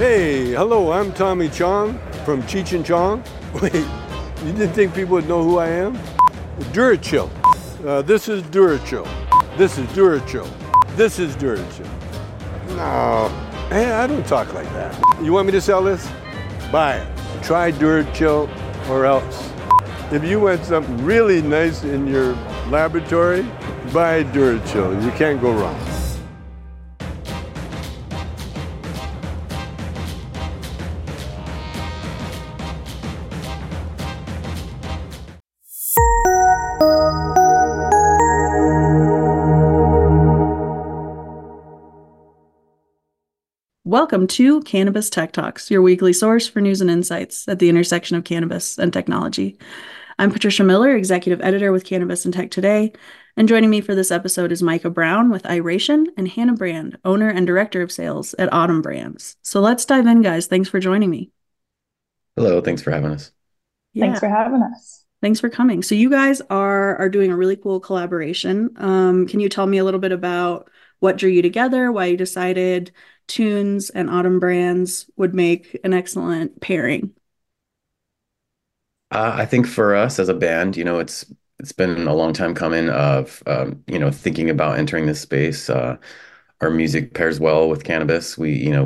Hey, hello, I'm Tommy Chong from Cheech and Chong. Wait, you didn't think people would know who I am? Durachill. This is Durachill. This is Durachill. This is Durachill. No, hey, I don't talk like that. You want me to sell this? Buy it. Try Durachill or else. If you want something really nice in your laboratory, buy Durachill. You can't go wrong. Welcome to Cannabis Tech Talks, your weekly source for news and insights at the intersection of cannabis and technology. I'm Patricia Miller, executive editor with Cannabis and Tech Today, and joining me for this episode is Micah Brown with Iration and Hannah Brand, owner and director of sales at Autumn Brands. So let's dive in, guys. Thanks for joining me. Hello, thanks for having us. Yeah, Thanks for having us. thanks for coming. So you guys are doing a really cool collaboration. Can you tell me a little bit about what drew you together, why you decided Tunes and Autumn Brands would make an excellent pairing? I think for us as a band, it's been a long time coming of thinking about entering this space. Our music pairs well with cannabis.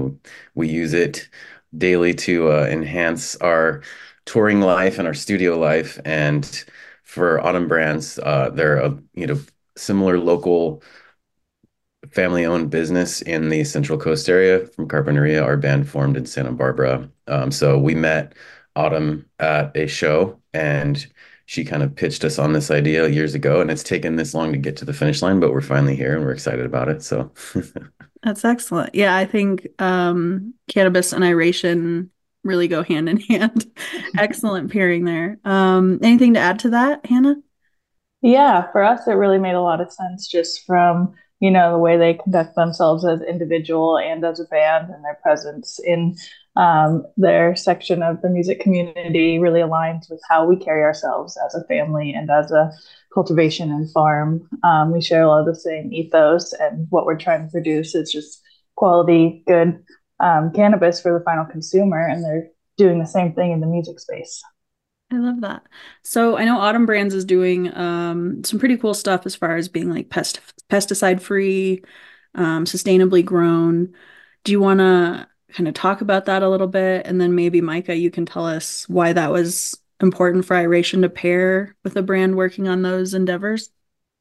We use it daily to enhance our touring life and our studio life. And for Autumn Brands, they're a similar local family-owned business in the Central Coast area from Carpinteria. Our band formed in Santa Barbara. So we met Autumn at a show, and she kind of pitched us on this idea years ago, and it's taken this long to get to the finish line, but we're finally here and we're excited about it. So That's excellent. Yeah, I think cannabis and iration really go hand in hand. Excellent pairing there. Anything to add to that, Hannah? Yeah, for us, it really made a lot of sense just from, the way they conduct themselves as individual and as a band, and their presence in their section of the music community really aligns with how we carry ourselves as a family and as a cultivation and farm. We share a lot of the same ethos, and what we're trying to produce is just quality, good cannabis for the final consumer, and they're doing the same thing in the music space. I love that. So I know Autumn Brands is doing some pretty cool stuff as far as being like pesticide free, sustainably grown. Do you want to kind of talk about that a little bit? And then maybe Micah, you can tell us why that was important for Iration to pair with a brand working on those endeavors.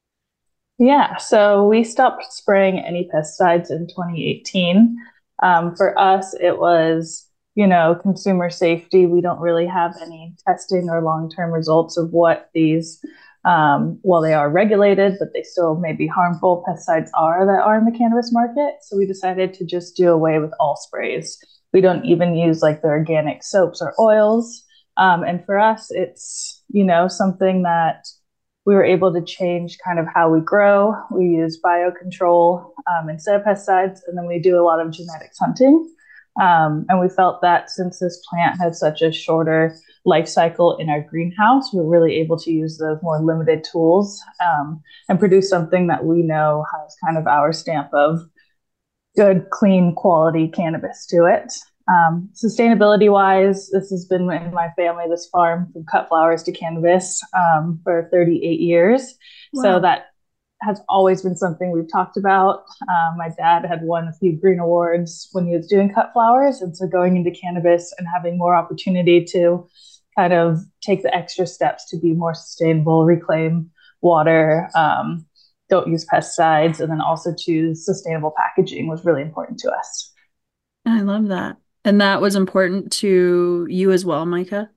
Yeah, so we stopped spraying any pesticides in 2018. For us, it was, consumer safety. We don't really have any testing or long-term results of what these, well, they are regulated, but they still may be harmful pesticides that are in the cannabis market. So we decided to just do away with all sprays. We don't even use like the organic soaps or oils. And for us, it's, something that we were able to change kind of how we grow. We use biocontrol instead of pesticides, and then we do a lot of genetics hunting. And we felt that since this plant has such a shorter life cycle in our greenhouse, we're really able to use those more limited tools and produce something that we know has kind of our stamp of good, clean, quality cannabis to it. Sustainability wise, this has been in my family, this farm from cut flowers to cannabis for 38 years. Wow. So that has always been something we've talked about. My dad had won a few green awards when he was doing cut flowers. And so going into cannabis and having more opportunity to kind of take the extra steps to be more sustainable, reclaim water, don't use pesticides, and then also choose sustainable packaging was really important to us. I love that. And that was important to you as well, Micah?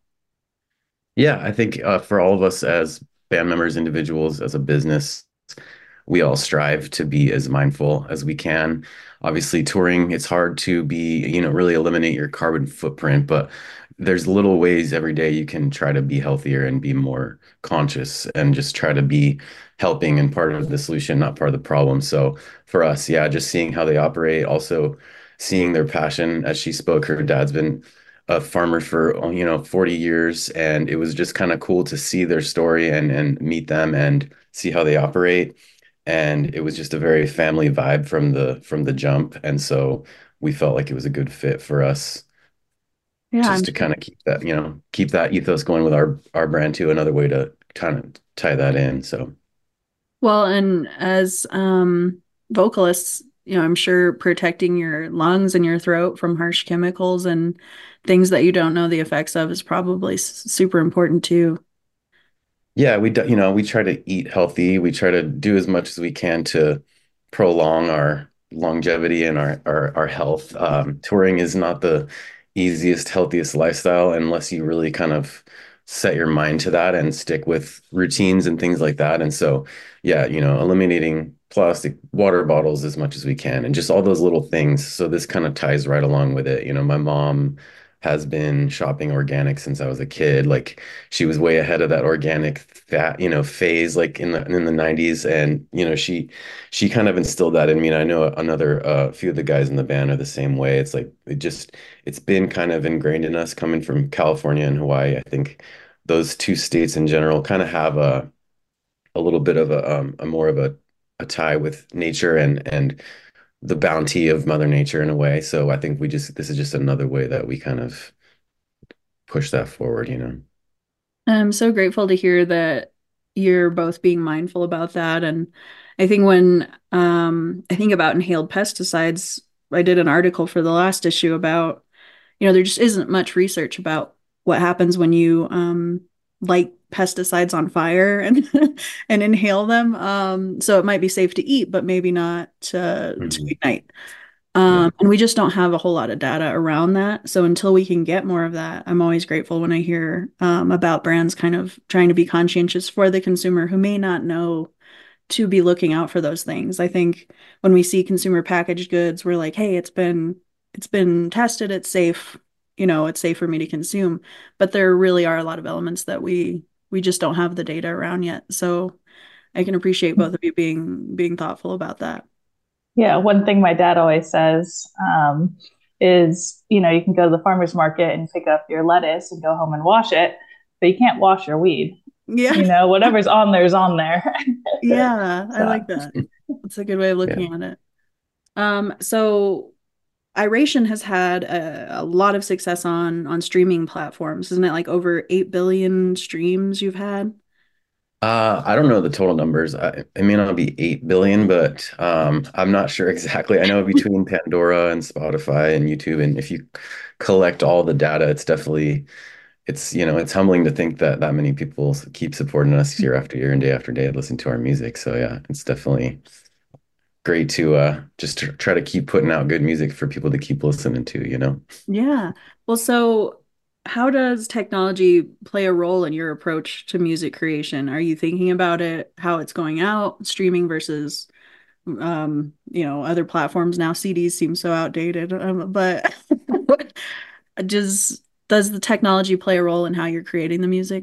yeah, I think for all of us as band members, individuals, as a business, we all strive to be as mindful as we can. Obviously, touring, it's hard to be, really eliminate your carbon footprint, but there's little ways every day you can try to be healthier and be more conscious and just try to be helping and part of the solution, not part of the problem. So for us, yeah, just seeing how they operate, also seeing their passion. As she spoke, her dad's been a farmer for 40 years, and it was just kind of cool to see their story and meet them and see how they operate. And it was just a very family vibe from the jump. And so we felt like it was a good fit for us Yeah, just I'm to sure. kind of keep that, keep that ethos going with our brand too. Another way to kind of tie that in. So Well, and as vocalists, I'm sure protecting your lungs and your throat from harsh chemicals and things that you don't know the effects of is probably super important too. yeah, we try to eat healthy. We try to do as much as we can to prolong our longevity and our health. Touring is not the easiest, healthiest lifestyle unless you really kind of set your mind to that and stick with routines and things like that. And so, yeah, eliminating plastic water bottles as much as we can and just all those little things. So this kind of ties right along with it. My mom has been shopping organic since I was a kid. Like she was way ahead of that organic fat, phase like in the 90s. And, she kind of instilled that in me. And I know another few of the guys in the band are the same way. It's like it's been kind of ingrained in us coming from California and Hawaii. I think those two states in general kind of have a little bit of a more of a tie with nature and the bounty of Mother Nature in a way. So I think this is just another way that we kind of push that forward. I'm so grateful to hear that you're both being mindful about that. And I think when I think about inhaled pesticides, I did an article for the last issue about, there just isn't much research about what happens when you light pesticides on fire and and inhale them. So it might be safe to eat, but maybe not to Mhm. ignite. Yeah. And we just don't have a whole lot of data around that. So until we can get more of that, I'm always grateful when I hear about brands kind of trying to be conscientious for the consumer who may not know to be looking out for those things. I think when we see consumer packaged goods, we're like, hey, it's been tested, it's safe, it's safe for me to consume. But there really are a lot of elements that we just don't have the data around yet. So I can appreciate both of you being thoughtful about that. Yeah, one thing my dad always says is, you can go to the farmer's market and pick up your lettuce and go home and wash it, but you can't wash your weed. Yeah. Whatever's on there is on there. Yeah, I So, like that. That's a good way of Yeah. looking at it. So Iration has had a lot of success on streaming platforms. Isn't it like over 8 billion streams you've had? I don't know the total numbers. It may not be 8 billion, but I'm not sure exactly. I know between Pandora and Spotify and YouTube, and if you collect all the data, it's humbling to think that that many people keep supporting us year after year and day after day, listen to our music. So yeah, it's definitely great to just try to keep putting out good music for people to keep listening to. Yeah. Well, so how does technology play a role in your approach to music creation? Are you thinking about it, how it's going out, streaming versus other platforms now? CDs seem so outdated, but does the technology play a role in how you're creating the music?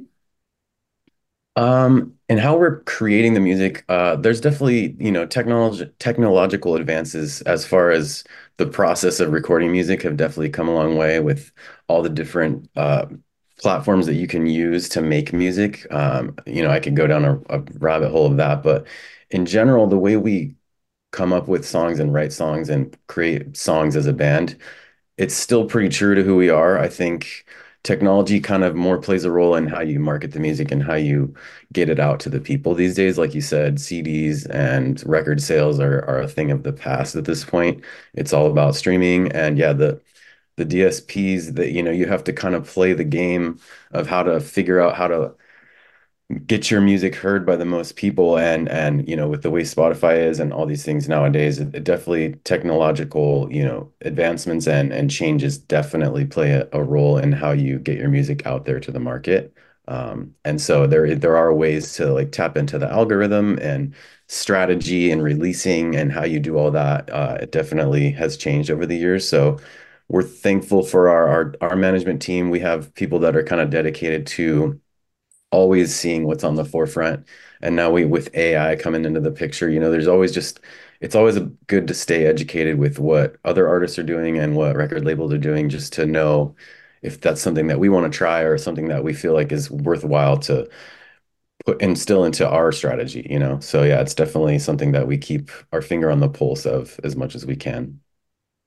And how we're creating the music, there's definitely, technological advances as far as the process of recording music have definitely come a long way with all the different platforms that you can use to make music. I could go down a rabbit hole of that, but in general, the way we come up with songs and write songs and create songs as a band, it's still pretty true to who we are. I think technology kind of more plays a role in how you market the music and how you get it out to the people these days. Like you said, CDs and record sales are a thing of the past at this point. It's all about streaming. And yeah, the DSPs that, you have to kind of play the game of how to figure out how to get your music heard by the most people and with the way Spotify is and all these things nowadays, it definitely technological advancements and changes definitely play a role in how you get your music out there to the market. And so there are ways to like tap into the algorithm and strategy and releasing and how you do all that. It definitely has changed over the years. So we're thankful for our management team. We have people that are kind of dedicated to always seeing what's on the forefront. And now with AI coming into the picture, it's always good to stay educated with what other artists are doing and what record labels are doing, just to know if that's something that we want to try or something that we feel like is worthwhile to put instill into our strategy. So yeah, it's definitely something that we keep our finger on the pulse of as much as we can.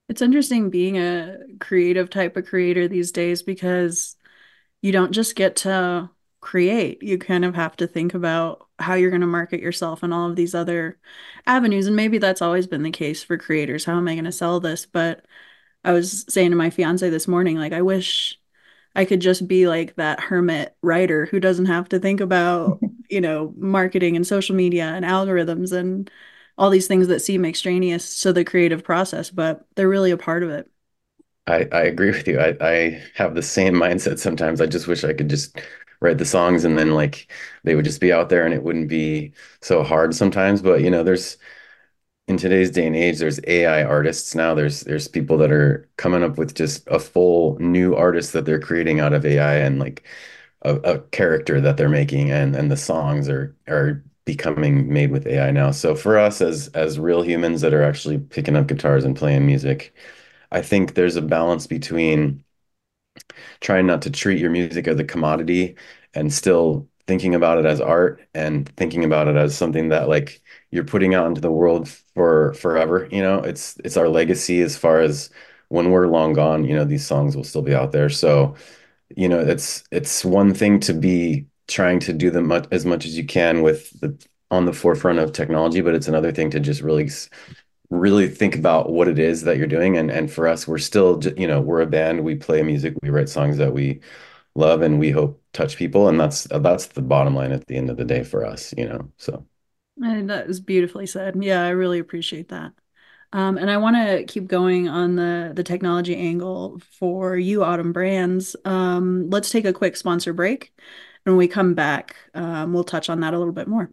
It's interesting being a creative type of creator these days because you don't just get to create. You kind of have to think about how you're going to market yourself and all of these other avenues. And maybe that's always been the case for creators. How am I going to sell this? But I was saying to my fiance this morning, like, I wish I could just be like that hermit writer who doesn't have to think about, marketing and social media and algorithms and all these things that seem extraneous to the creative process, but they're really a part of it. I agree with you. I have the same mindset sometimes. I just wish I could just write the songs and then like they would just be out there and it wouldn't be so hard sometimes. But there's in today's day and age, there's AI artists now. There's people that are coming up with just a full new artist that they're creating out of AI and like a character that they're making and the songs are becoming made with AI now. So for us as real humans that are actually picking up guitars and playing music, I think there's a balance between trying not to treat your music as a commodity and still thinking about it as art and thinking about it as something that like you're putting out into the world for forever. It's our legacy as far as when we're long gone, these songs will still be out there. So, it's one thing to be trying to do them as much as you can with the on the forefront of technology, but it's another thing to just really think about what it is that you're doing. And for us, we're still, we're a band. We play music, we write songs that we love, and we hope touch people. And that's the bottom line at the end of the day for us. So And that is beautifully said. Yeah, I really appreciate that. And I want to keep going on the technology angle for you, Autumn Brands. Let's take a quick sponsor break. And when we come back, we'll touch on that a little bit more.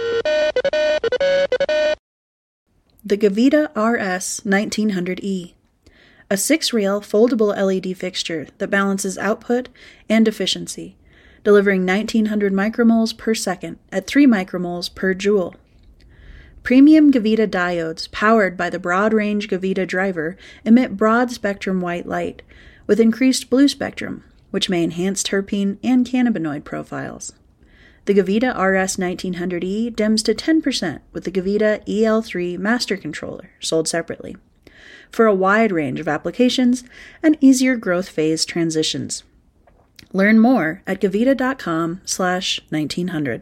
The Gavita RS 1900E, a 6-rail foldable LED fixture that balances output and efficiency, delivering 1900 micromoles per second at 3 micromoles per joule. Premium Gavita diodes powered by the broad-range Gavita driver emit broad-spectrum white light with increased blue spectrum, which may enhance terpene and cannabinoid profiles. The Gavita RS 1900E dims to 10% with the Gavita EL3 master controller, sold separately, for a wide range of applications and easier growth phase transitions. Learn more at gavita.com/1900.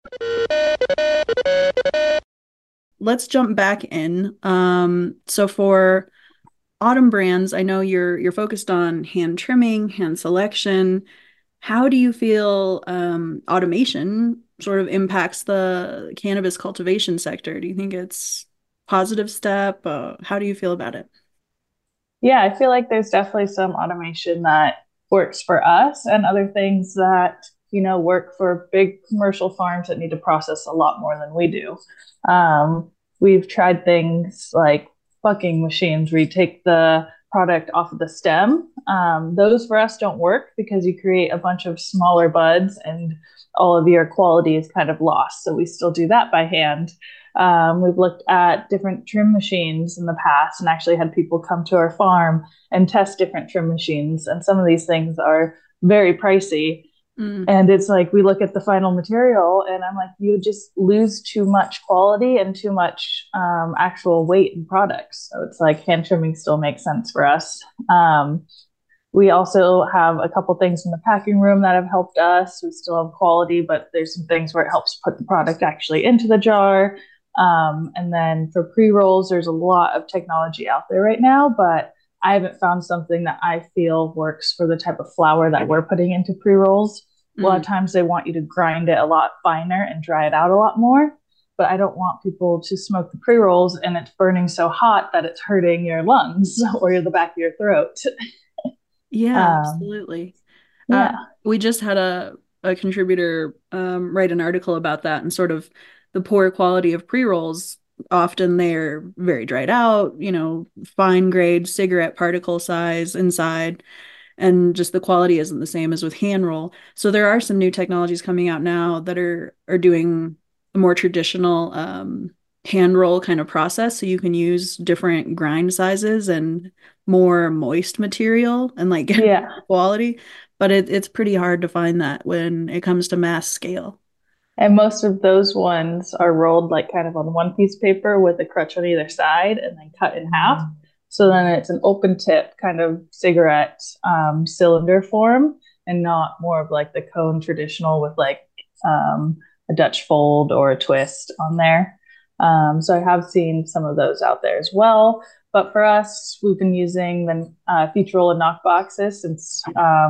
Let's jump back in. So for Autumn Brands, I know you're focused on hand trimming, hand selection. How do you feel automation sort of impacts the cannabis cultivation sector? Do you think it's a positive step? How do you feel about it? Yeah, I feel like there's definitely some automation that works for us and other things that, work for big commercial farms that need to process a lot more than we do. We've tried things like bucking machines where you take the product off of the stem. Those for us don't work because you create a bunch of smaller buds and all of your quality is kind of lost. So we still do that by hand. We've looked at different trim machines in the past and actually had people come to our farm and test different trim machines. And some of these things are very pricey. And it's like we look at the final material and I'm like, you just lose too much quality and too much actual weight in products. So it's like hand trimming still makes sense for us. We also have a couple things in the packing room that have helped us. We still have quality, but there's some things where it helps put the product actually into the jar. And then for pre-rolls, there's a lot of technology out there right now, but I haven't found something that I feel works for the type of flour that we're putting into pre-rolls. A lot of times they want you to grind it a lot finer and dry it out a lot more, but I don't want people to smoke the pre-rolls and it's burning so hot that it's hurting your lungs or the back of your throat. Yeah, absolutely. Yeah. We just had a contributor write an article about that and sort of the poor quality of pre-rolls. Often they're very dried out, fine grade cigarette particle size inside, and just the quality isn't the same as with hand roll. So there are some new technologies coming out now that are doing a more traditional hand roll kind of process. So you can use different grind sizes and more moist material and like get quality. But it's pretty hard to find that when it comes to mass scale. And most of those ones are rolled like kind of on one piece of paper with a crutch on either side and then cut in half. So then it's an open tip kind of cigarette cylinder form, and not more of like the cone traditional with like a Dutch fold or a twist on there. So I have seen some of those out there as well. But for us, we've been using the Futurola and knock boxes since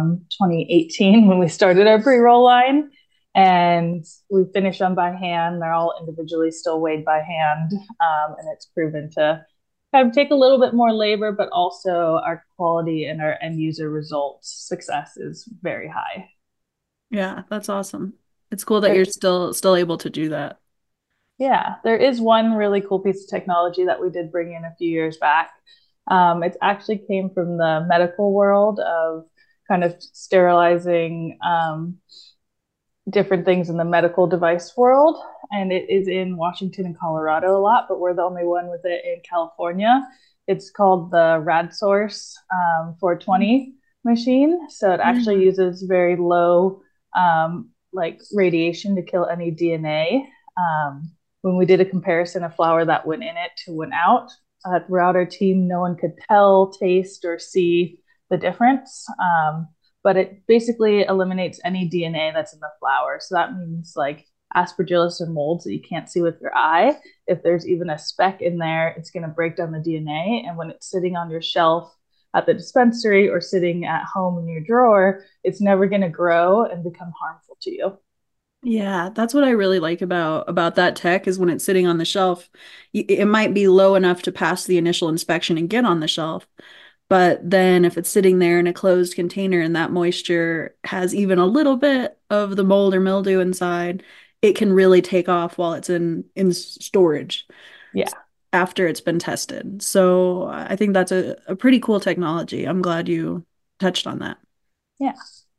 2018 when we started our pre-roll line. And we finish them by hand. They're all individually still weighed by hand. And it's proven to kind of take a little bit more labor, but also our quality and our end user results success is very high. Yeah, that's awesome. It's cool that you're still able to do that. Yeah, there is one really cool piece of technology that we did bring in a few years back. It actually came from the medical world of kind of sterilizing different things in the medical device world. And it is in Washington and Colorado a lot, but we're the only one with it in California. It's called the RadSource 420 machine. So it actually uses very low like radiation to kill any DNA. When we did a comparison of flour that went in it to went out, throughout our team, no one could tell, taste, or see the difference. But it basically eliminates any DNA that's in the flour. So that means like aspergillus and molds that you can't see with your eye. If there's even a speck in there, it's going to break down the DNA. And when it's sitting on your shelf at the dispensary or sitting at home in your drawer, it's never going to grow and become harmful to you. Yeah, that's what I really like about that tech is when it's sitting on the shelf, it might be low enough to pass the initial inspection and get on the shelf. But then if it's sitting there in a closed container and that moisture has even a little bit of the mold or mildew inside, it can really take off while it's in storage. Yeah. After it's been tested. So I think that's a pretty cool technology. I'm glad you touched on that. Yeah.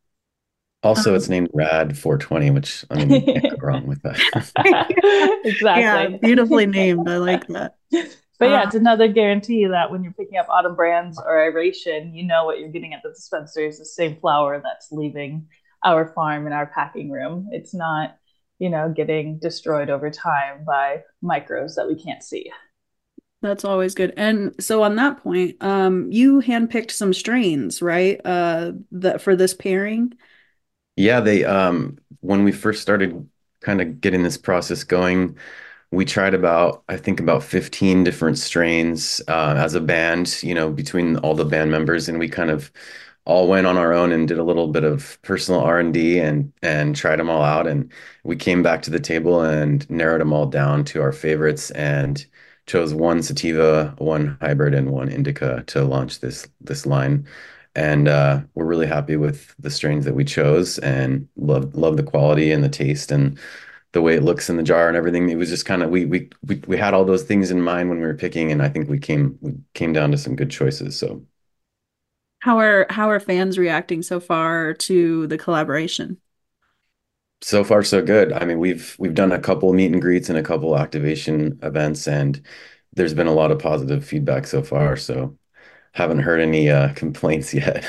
Also, it's named Rad 420, which I mean, you can't go wrong with that. Exactly. Yeah, beautifully named. I like that. But yeah, it's another guarantee that when you're picking up Autumn Brands or Iration, you know what you're getting at the dispensary is the same flour that's leaving our farm in our packing room. It's not, getting destroyed over time by microbes that we can't see. That's always good. And so on that point, you handpicked some strains, right? That for this pairing. Yeah, they when we first started kind of getting this process going, we tried I think about 15 different strains as a band, between all the band members, and we kind of all went on our own and did a little bit of personal R&D and tried them all out, and we came back to the table and narrowed them all down to our favorites and chose one sativa, one hybrid, and one indica to launch this line. And we're really happy with the strains that we chose and love the quality and the taste and the way it looks in the jar and everything. It was just kind of we had all those things in mind when we were picking, and I think we came down to some good choices. So how are fans reacting so far to the collaboration? So far, so good. I mean, we've done a couple meet and greets and a couple activation events, and there's been a lot of positive feedback so far. So haven't heard any complaints yet.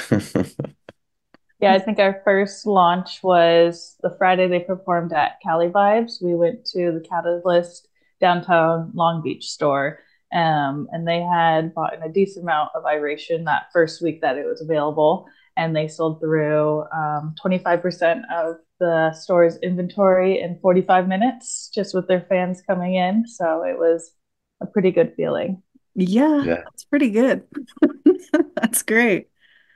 Yeah, I think our first launch was the Friday they performed at Cali Vibes. We went to the Catalyst downtown Long Beach store, and they had bought in a decent amount of Iration that first week that it was available, and they sold through 25% of the store's inventory in 45 minutes just with their fans coming in. So it was a pretty good feeling. Yeah, that's pretty good. That's great.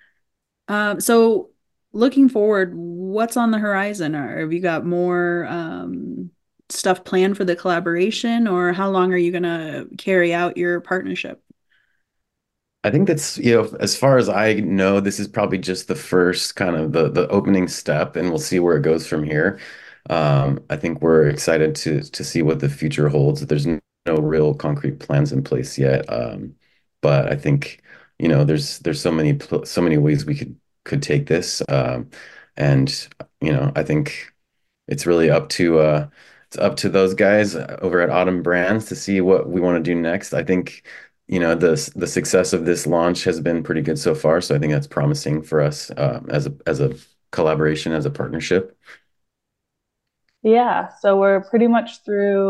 So looking forward, what's on the horizon? Or have you got more stuff planned for the collaboration, or how long are you going to carry out your partnership? I think that's, as far as I know, this is probably just the first kind of the opening step, and we'll see where it goes from here. I think we're excited to see what the future holds. There's no real concrete plans in place yet, but I think there's so many ways we could take this, and I think it's really up to those guys over at Autumn Brands to see what we want to do next. I think the success of this launch has been pretty good so far, so I think that's promising for us as a collaboration, as a partnership. Yeah, so we're pretty much through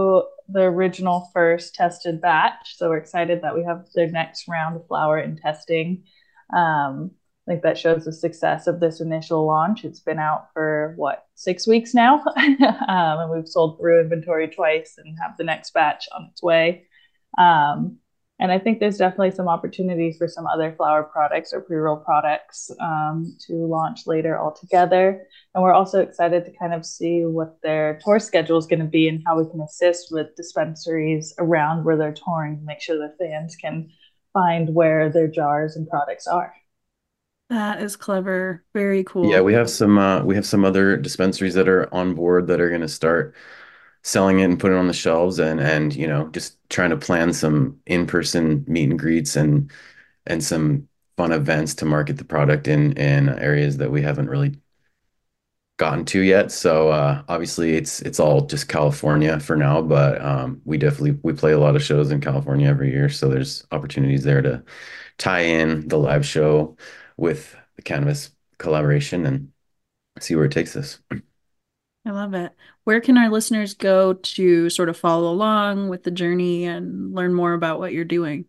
the original first tested batch. So we're excited that we have the next round of flower in testing. I think that shows the success of this initial launch. It's been out for 6 weeks now, and we've sold through inventory twice and have the next batch on its way. And I think there's definitely some opportunities for some other flower products or pre-roll products to launch later altogether. And we're also excited to kind of see what their tour schedule is going to be and how we can assist with dispensaries around where they're touring to make sure the fans can find where their jars and products are. That is clever. Very Yeah, cool. we have some other dispensaries that are on board that are going to start selling it and put it on the shelves, and just trying to plan some in-person meet and greets and some fun events to market the product in areas that we haven't really gotten to yet. So obviously it's all just California for now, but we play a lot of shows in California every year, so there's opportunities there to tie in the live show with the cannabis collaboration and see where it takes us. I love it. Where can our listeners go to sort of follow along with the journey and learn more about what you're doing?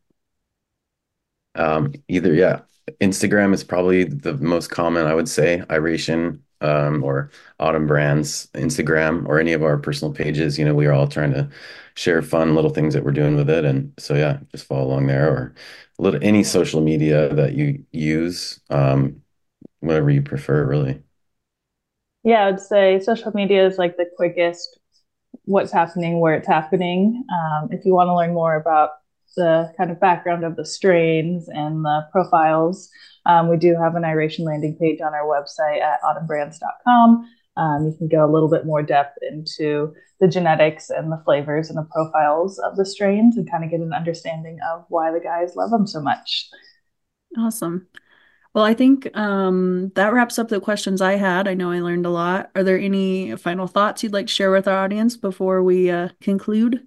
Yeah, Instagram is probably the most common, I would say, Iration, or Autumn Brands Instagram, or any of our personal pages. We are all trying to share fun little things that we're doing with it. And so, yeah, just follow along there, or any social media that you use, whatever you prefer, really. Yeah, I'd say social media is like the quickest what's happening where it's happening. If you want to learn more about the kind of background of the strains and the profiles, we do have an Iration landing page on our website at autumnbrands.com. You can go a little bit more depth into the genetics and the flavors and the profiles of the strains and kind of get an understanding of why the guys love them so much. Awesome. Well, I think that wraps up the questions I had. I know I learned a lot. Are there any final thoughts you'd like to share with our audience before we conclude?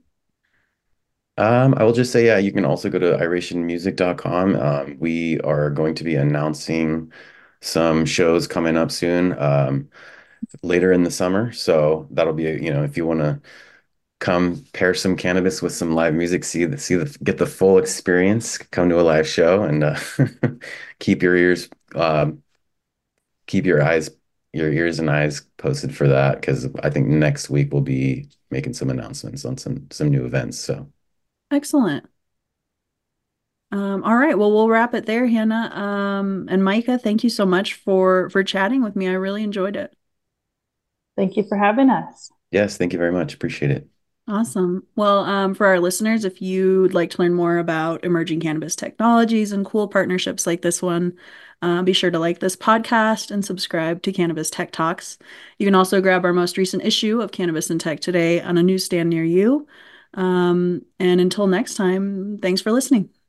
I will just say, yeah, you can also go to irationmusic.com. We are going to be announcing some shows coming up soon, later in the summer. So that'll be, if you want to come pair some cannabis with some live music, get the full experience, come to a live show, and keep your ears, keep your ears and eyes posted for that, because I think next week we'll be making some announcements on some new events. So. Excellent. All right. Well, we'll wrap it there, Hannah. And Micah, thank you so much for chatting with me. I really enjoyed it. Thank you for having us. Yes, thank you very much. Appreciate it. Awesome. Well, for our listeners, if you'd like to learn more about emerging cannabis technologies and cool partnerships like this one, be sure to like this podcast and subscribe to Cannabis Tech Talks. You can also grab our most recent issue of Cannabis and Tech Today on a newsstand near you. And until next time, thanks for listening.